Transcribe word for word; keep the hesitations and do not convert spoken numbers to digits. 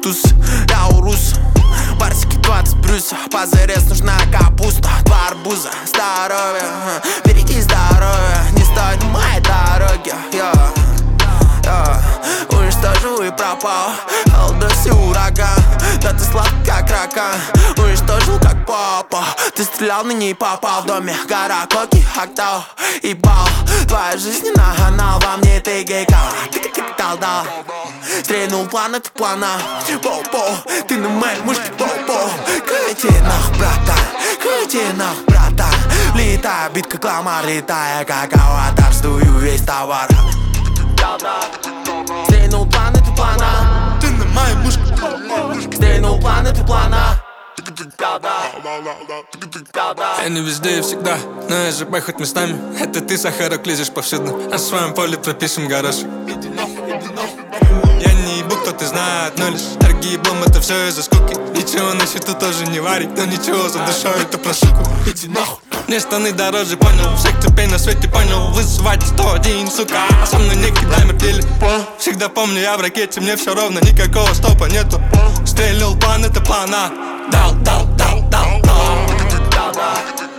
туз, я урус. Барсики двадцать плюс, позарез нужна капуста. Два арбуза, здоровье, береги здоровье. Не стой на моей дороге, я, я уничтожу и пропал. Алдоси ураган, да ты сладкий как ракан. Уничтожил как папа, ты стрелял, но не попал. В доме гора коки, октал и бал. Твоя жизнь на канал, во мне ты гейкал. Ты как дал-дал, стрельнул планеты плана. По-по, ты на моей мышке по-по. Крути нах, братан, крути нах, братан. Летая, бит как ламар, летая как аватар. Сдую весь товар. Стрельнул планеты плана. Ты на моей мышке по-по. Стрельнул планеты плана. Я не везде и всегда, но я же хоть местами. Это ты, сахарок, лезешь повсюду. На своем поле пропишем гараж. Я не ебу, кто ты знает, но лишь торги бомб, это все из-за скуки. Ничего на счету тоже не варить, но ничего за душой, это про суку. Иди нахуй. Мне штаны дороже, понял. Всех цепей на свете понял. Вызывать сто один, сука. А со мной не кидай мертвели. Всегда помню, я в ракете, мне все ровно, никакого стопа нету. Стрельнул план, это плана. Дал, дал, дал, дал, дал.